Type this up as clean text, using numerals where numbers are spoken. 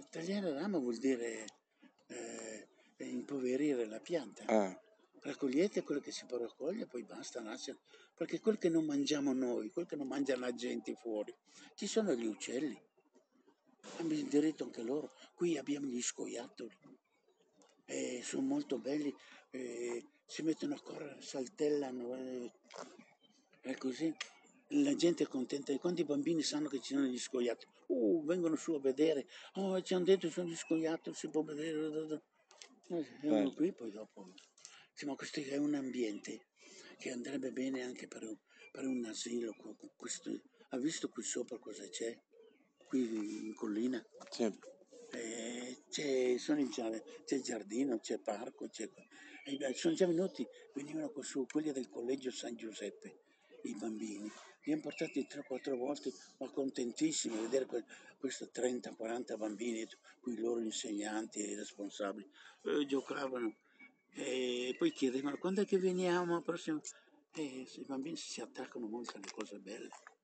Tagliare ramo vuol dire impoverire la pianta. Ah, Raccogliete quello che si può raccogliere, poi basta, lascia. Perché quel che non mangiamo noi, quel che non mangia la gente fuori, ci sono gli uccelli. Hanno il diritto anche loro. Qui abbiamo gli scoiattoli, sono molto belli, si mettono a correre, saltellano, è così. La gente è contenta. E quando i bambini sanno che ci sono gli scoiattoli, vengono su a vedere, oh, ci hanno detto che sono gli scoiattoli, si può vedere. Vengono bello. qui, poi dopo. Insomma, questo è un ambiente che andrebbe bene anche per un asilo. Ha visto qui sopra cosa c'è? Qui in collina? Sì, C'è il giardino, c'è il parco, sono già venuti, venivano qua su quelli del collegio San Giuseppe, i bambini, li hanno portati 3-4 volte, ma contentissimi di vedere questi 30-40 bambini, con i loro insegnanti e i responsabili, giocavano e poi chiedevano quando è che veniamo al prossimo. I bambini si attaccano molto alle cose belle.